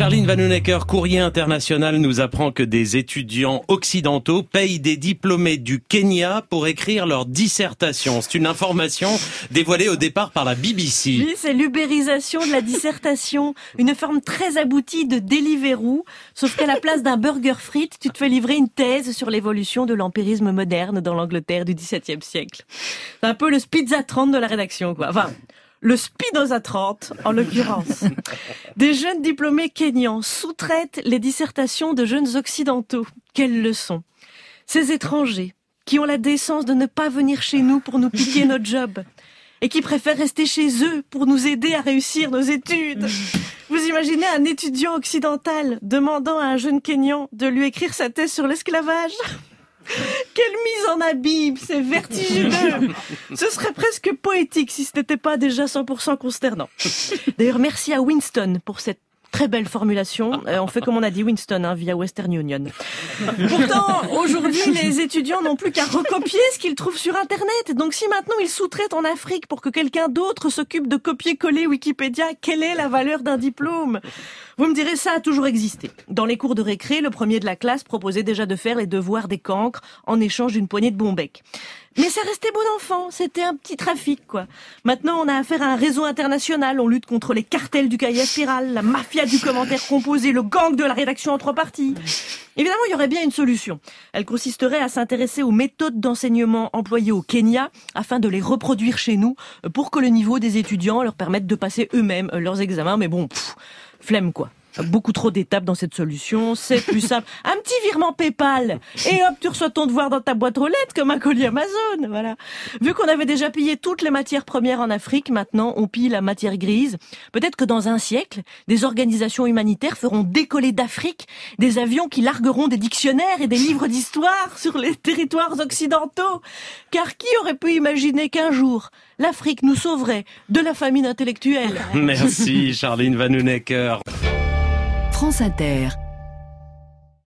Charline Vanhoenacker, Courrier International, nous apprend que des étudiants occidentaux payent des diplômés du Kenya pour écrire leur dissertation. C'est une information dévoilée au départ par la BBC. Oui, c'est l'ubérisation de la dissertation. Une forme très aboutie de Deliveroo. Sauf qu'à la place d'un burger frites, tu te fais livrer une thèse sur l'évolution de l'empirisme moderne dans l'Angleterre du XVIIe siècle. C'est un peu le Spinoza 30 de la rédaction, quoi. Enfin, le Spinoza 30, en l'occurrence. Des jeunes diplômés kenyans sous-traitent les dissertations de jeunes occidentaux. Quelle leçon! Ces étrangers qui ont la décence de ne pas venir chez nous pour nous piquer notre job et qui préfèrent rester chez eux pour nous aider à réussir nos études. Vous imaginez un étudiant occidental demandant à un jeune Kenyan de lui écrire sa thèse sur l'esclavage ? Quelle mise en abîme, c'est vertigineux. Ce serait presque poétique si ce n'était pas déjà 100% consternant. D'ailleurs, merci à Winston pour cette très belle formulation. On fait comme on a dit Winston, via Western Union. Pourtant, aujourd'hui, les étudiants n'ont plus qu'à recopier ce qu'ils trouvent sur Internet. Donc si maintenant ils sous-traitent en Afrique pour que quelqu'un d'autre s'occupe de copier-coller Wikipédia, quelle est la valeur d'un diplôme ? Vous me direz, ça a toujours existé. Dans les cours de récré, le premier de la classe proposait déjà de faire les devoirs des cancres en échange d'une poignée de bons becs. Mais ça restait bon enfant, c'était un petit trafic, quoi. Maintenant, on a affaire à un réseau international, on lutte contre les cartels du cahier à spirale, la mafia du commentaire composé, le gang de la rédaction en 3 parties. Évidemment, il y aurait bien une solution. Elle consisterait à s'intéresser aux méthodes d'enseignement employées au Kenya afin de les reproduire chez nous pour que le niveau des étudiants leur permette de passer eux-mêmes leurs examens. Mais bon, flemme quoi. Beaucoup trop d'étapes dans cette solution, c'est plus simple. Un petit virement PayPal et hop, tu reçois ton devoir dans ta boîte aux lettres comme un colis Amazon, voilà. Vu qu'on avait déjà pillé toutes les matières premières en Afrique, maintenant on pille la matière grise. Peut-être que dans un siècle, des organisations humanitaires feront décoller d'Afrique des avions qui largueront des dictionnaires et des livres d'histoire sur les territoires occidentaux. Car qui aurait pu imaginer qu'un jour, l'Afrique nous sauverait de la famine intellectuelle ? Merci Charline Vanhoenacker. France Inter.